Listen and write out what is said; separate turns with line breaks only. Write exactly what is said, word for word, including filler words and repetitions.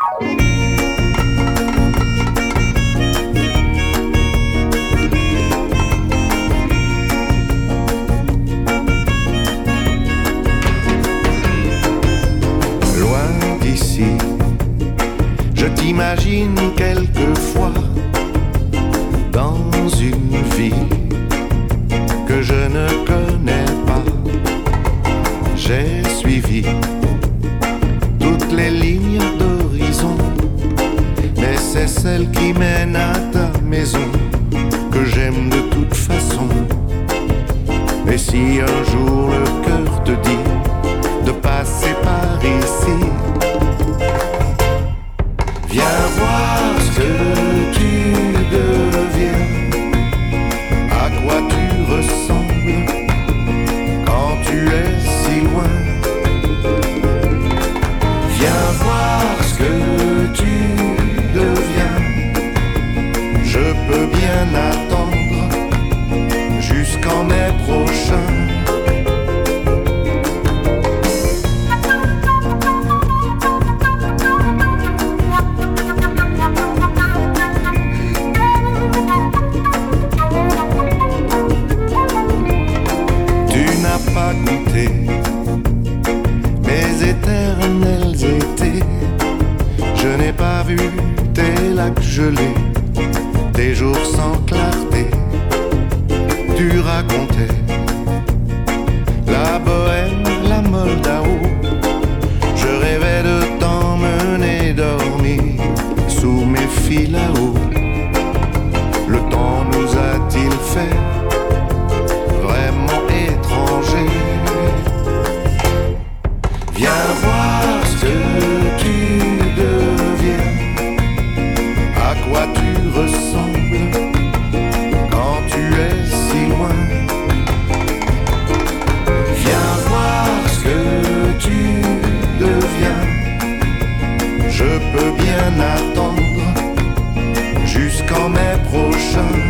Je t'imagine quelquefois dans une vie que je ne connais pas. J'ai suivi toutes les lignes d'horizon, mais c'est celle qui mène à ta maison que j'aime de toute façon. Et si un jour le cœur te dit de passer par ici, viens voir ce que tu deviens, à quoi tu ressembles quand tu es si loin. Viens voir ce que tu deviens, je peux bien attendre jusqu'en mai prochain. Pas goûté mes éternels étés, je n'ai pas vu tes lacs gelés, tes jours sans clarté. Tu racontais la Bohème, la Moldao, je rêvais de t'emmener dormir sous mes fils là-haut. Le temps nous a-t-il fait vraiment étranger? Viens voir ce que tu deviens, à quoi tu ressembles quand tu es si loin. Viens voir ce que tu deviens, je peux bien attendre jusqu'en mai prochain.